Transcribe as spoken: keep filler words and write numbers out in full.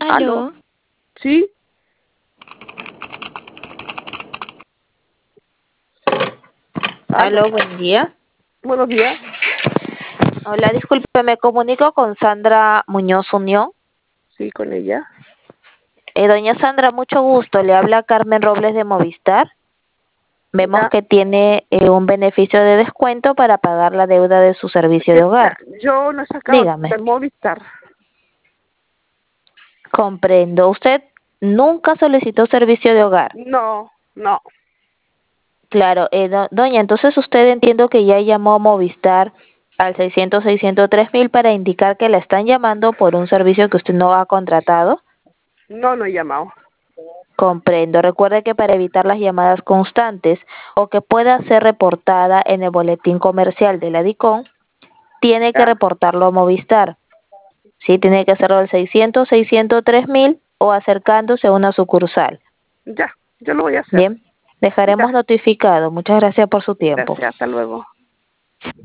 ¿Aló? Aló, ¿Sí? ¿Aló? aló, buen día. Buenos días. Hola, disculpe, me comunico con Sandra Muñoz Unión. Sí, con ella. Eh, doña Sandra, mucho gusto. Le habla Carmen Robles de Movistar. Vemos Ya. que tiene eh, un beneficio de descuento para pagar la deuda de su servicio de Ya, hogar. yo no he sacado Dígame, de Movistar. comprendo. ¿Usted nunca solicitó servicio de hogar? No, no. Claro, eh, do- doña, entonces usted entiendo que ya llamó a Movistar al seiscientos seiscientos tres mil para indicar que la están llamando por un servicio que usted no ha contratado. No, no he llamado. Comprendo. Recuerde que para evitar las llamadas constantes o que pueda ser reportada en el boletín comercial de la DICOM, tiene que Ya, reportarlo a Movistar. Sí, tiene que hacerlo al seiscientos seiscientos tres mil o acercándose a una sucursal. ya. Yo lo voy a hacer. Bien, dejaremos Ya. notificado. Muchas gracias por su tiempo. Gracias. Hasta luego.